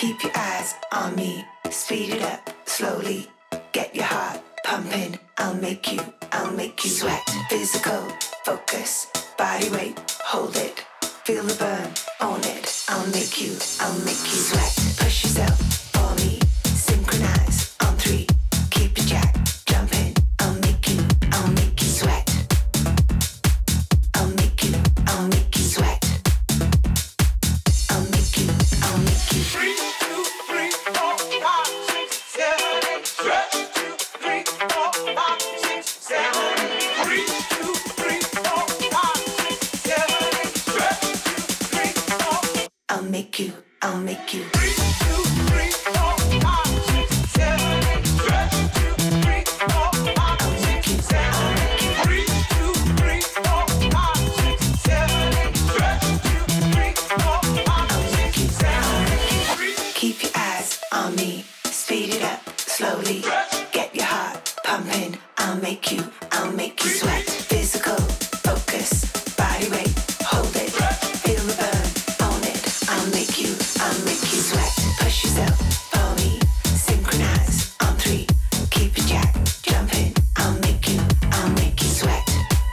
Keep your eyes on me, speed it up slowly. Get your heart pumping, I'll make you sweat. Physical, focus, body weight, hold it. Feel the burn, own it. I'll make you sweat. Push yourself for me, synchronize on three. Keep your jack jumping, I'll make you sweat. I'll make you sweat. I'll make you. 3, 2, 3, 4, 5, 6, 7, 8. Stretch 2, 3, 4, 5, 6, 7, 8. 3, 2, 3, 4, 5, 6, 7, 8. Stretch 2, 3, 4. I'll make you. 3, 2, 3, 4, 5, 6, 7, 8. Stretch 2, 3, 4, 5, 6, 7, 8. 3, 2, 3, 4, 5, 6, 7, 8. Stretch 2, 3, 4, 5, 6, 7, 8. Keep your eyes on me, speed it up slowly. Get your heart pumping, I'll make you sweat. Physical, focus, body weight, hold it. Feel the burn, own it. I'll make you sweat. Push yourself for me, synchronize on three. Keep your jack jumping, I'll make you sweat.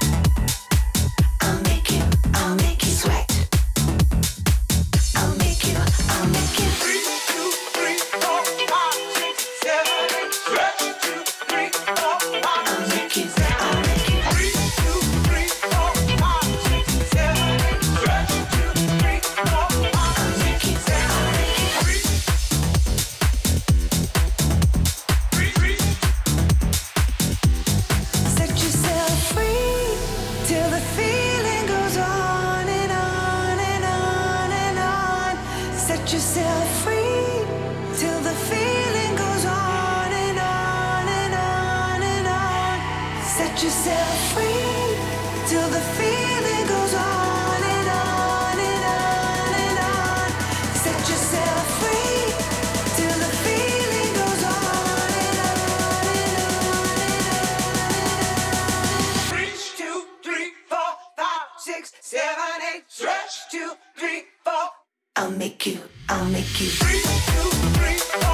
I'll make you sweat. I'll make you. 3, 2, 3, 4, 5, 6, 7, 8. Stretch 2, 3, 4, 5, 6, 7, 8. 3, 2, 3, 4, 5, 6, 7, 8. Stretch 2, 3, 4, 5, 6, 7, 8. 3, 3. Set yourself free till the feeling goes on and on and on and on. Set yourself free till the feeling goes on and on and on and on. Set yourself free till the feeling goes on and on and on and on. Set yourself free till the feeling goes on and on and on. 3, 2, 3, 4, 5, 6, 7, 8. Stretch 2, 3, 4. I'll make you. 3, 2, 3, 4.